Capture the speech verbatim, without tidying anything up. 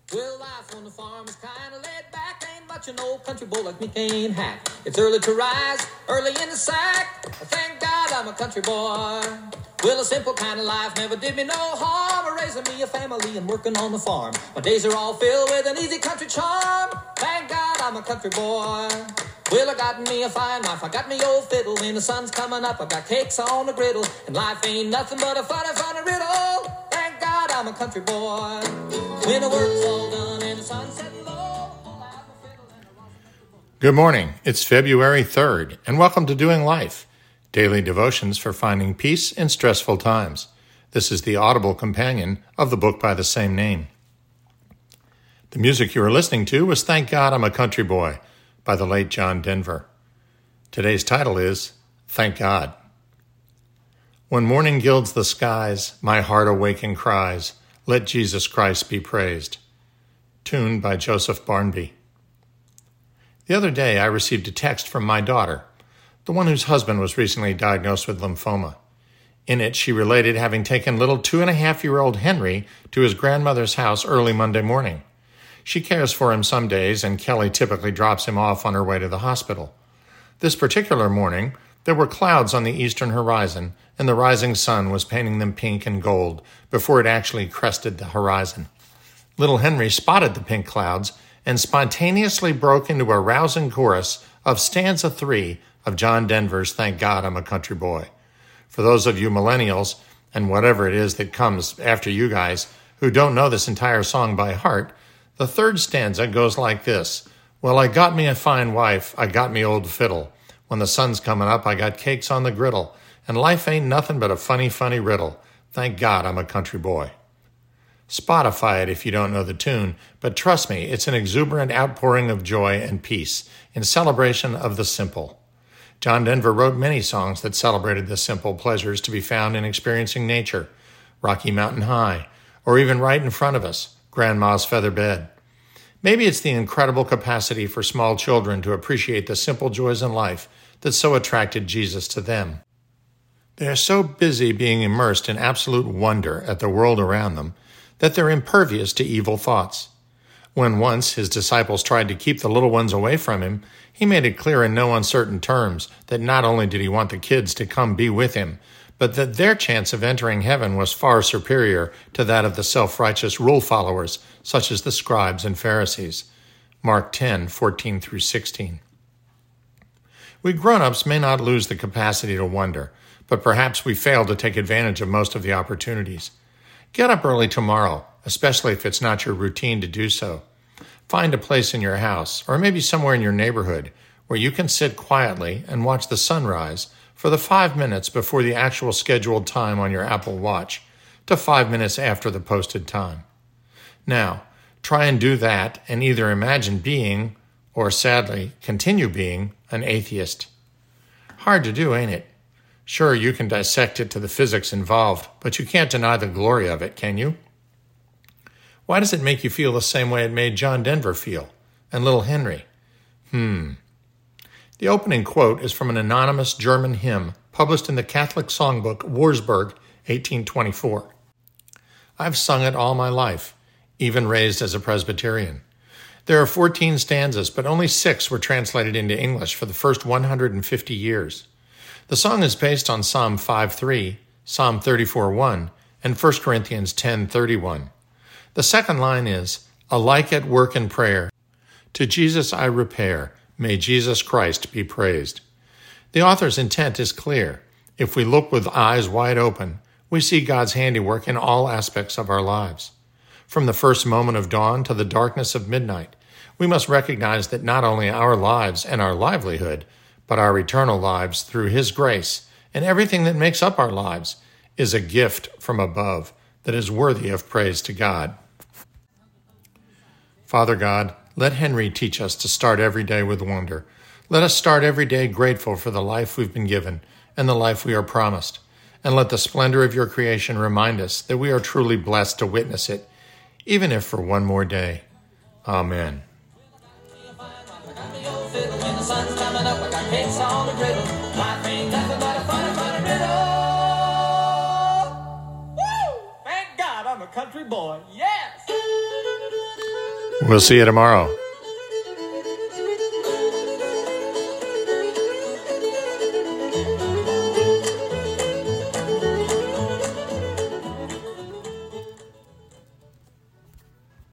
Well, life on the farm is kind of laid back. Ain't much an old country boy like me can't hack. It's early to rise, early in the sack. Thank God I'm a country boy. Well, a simple kind of life never did me no harm. Raising me a family and working on the farm. My days are all filled with an easy country charm. Thank God I'm a country boy. Well, I got me a fine wife, I got me old fiddle. When the sun's coming up, I got cakes on the griddle. And life ain't nothing but a funny, funny riddle. Thank God I'm a country boy. When the work's all done and the sun's setting low. Good morning. It's February third, and welcome to Doing Life, daily devotions for finding peace in stressful times. This is the audible companion of the book by the same name. The music you are listening to was Thank God I'm a Country Boy by the late John Denver. Today's title is Thank God. When morning gilds the skies, my heart awaking cries, let Jesus Christ be praised. Tuned by Joseph Barnby. The other day I received a text from my daughter, the one whose husband was recently diagnosed with lymphoma. In it, she related having taken little two-and-a-half-year-old Henry to his grandmother's house early Monday morning. She cares for him some days, and Kelly typically drops him off on her way to the hospital. This particular morning, there were clouds on the eastern horizon, and the rising sun was painting them pink and gold before it actually crested the horizon. Little Henry spotted the pink clouds and spontaneously broke into a rousing chorus of stanza three of John Denver's Thank God I'm a Country Boy. For those of you millennials, and whatever it is that comes after you guys, who don't know this entire song by heart, the third stanza goes like this. Well, I got me a fine wife, I got me old fiddle. When the sun's coming up, I got cakes on the griddle. And life ain't nothing but a funny, funny riddle. Thank God I'm a country boy. Spotify it if you don't know the tune, but trust me, it's an exuberant outpouring of joy and peace in celebration of the simple. John Denver wrote many songs that celebrated the simple pleasures to be found in experiencing nature, Rocky Mountain High, or even right in front of us, Grandma's Feather Bed. Maybe it's the incredible capacity for small children to appreciate the simple joys in life that so attracted Jesus to them. They are so busy being immersed in absolute wonder at the world around them that they're impervious to evil thoughts. When once his disciples tried to keep the little ones away from him, he made it clear in no uncertain terms that not only did he want the kids to come be with him, but that their chance of entering heaven was far superior to that of the self-righteous rule followers, such as the scribes and Pharisees. Mark ten, fourteen through sixteen. We grown-ups may not lose the capacity to wonder, but perhaps we fail to take advantage of most of the opportunities. Get up early tomorrow, especially if it's not your routine to do so. Find a place in your house, or maybe somewhere in your neighborhood, where you can sit quietly and watch the sunrise for the five minutes before the actual scheduled time on your Apple Watch, to five minutes after the posted time. Now, try and do that and either imagine being, or sadly, continue being, an atheist. Hard to do, ain't it? Sure, you can dissect it to the physics involved, but you can't deny the glory of it, can you? Why does it make you feel the same way it made John Denver feel, and little Henry? Hmm. The opening quote is from an anonymous German hymn published in the Catholic songbook Wurzburg, eighteen twenty-four. I've sung it all my life, even raised as a Presbyterian. There are fourteen stanzas, but only six were translated into English for the first one hundred fifty years. The song is based on Psalm five three, Psalm thirty-four one, and First Corinthians ten thirty-one. The second line is, alike at work in prayer, to Jesus I repair, may Jesus Christ be praised. The author's intent is clear. If we look with eyes wide open, we see God's handiwork in all aspects of our lives. From the first moment of dawn to the darkness of midnight, we must recognize that not only our lives and our livelihood, but our eternal lives through His grace and everything that makes up our lives is a gift from above that is worthy of praise to God. Father God, let Henry teach us to start every day with wonder. Let us start every day grateful for the life we've been given and the life we are promised. And let the splendor of your creation remind us that we are truly blessed to witness it, even if for one more day. Amen. Thank God I'm a country boy. Yes! We'll see you tomorrow.